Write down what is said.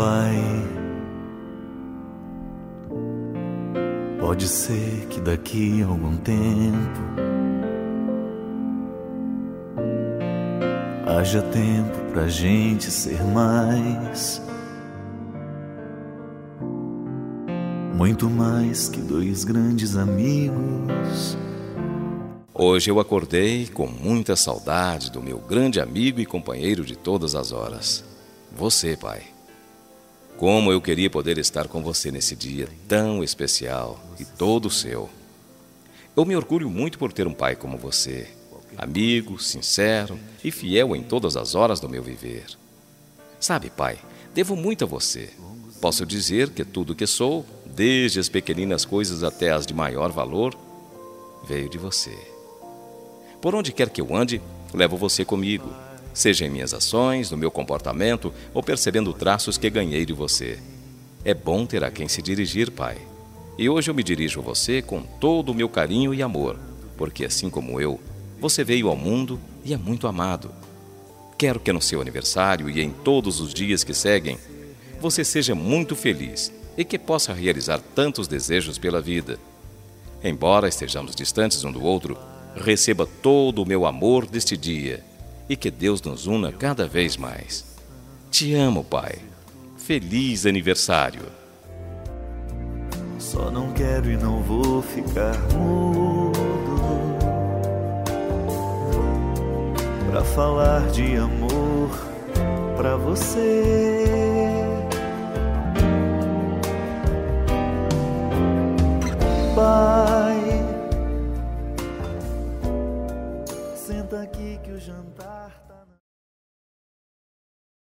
Pai, pode ser que daqui a algum tempo haja tempo pra gente ser mais, muito mais que dois grandes amigos. Hoje eu acordei com muita saudade do meu grande amigo e companheiro de todas as horas, você, Pai. Como eu queria poder estar com você nesse dia tão especial e todo seu. Eu me orgulho muito por ter um pai como você, amigo, sincero e fiel em todas as horas do meu viver. Sabe, Pai, devo muito a você. Posso dizer que tudo que sou, desde as pequeninas coisas até as de maior valor, veio de você. Por onde quer que eu ande, levo você comigo, seja em minhas ações, no meu comportamento ou percebendo traços que ganhei de você. É bom ter a quem se dirigir, Pai. E hoje eu me dirijo a você com todo o meu carinho e amor, porque assim como eu, você veio ao mundo e é muito amado. Quero que no seu aniversário e em todos os dias que seguem, você seja muito feliz e que possa realizar tantos desejos pela vida. Embora estejamos distantes um do outro, receba todo o meu amor deste dia e que Deus nos una cada vez mais. Te amo, Pai. Feliz aniversário. Só não quero e não vou ficar mudo pra falar de amor pra você. Pai, senta aqui que o jantar tá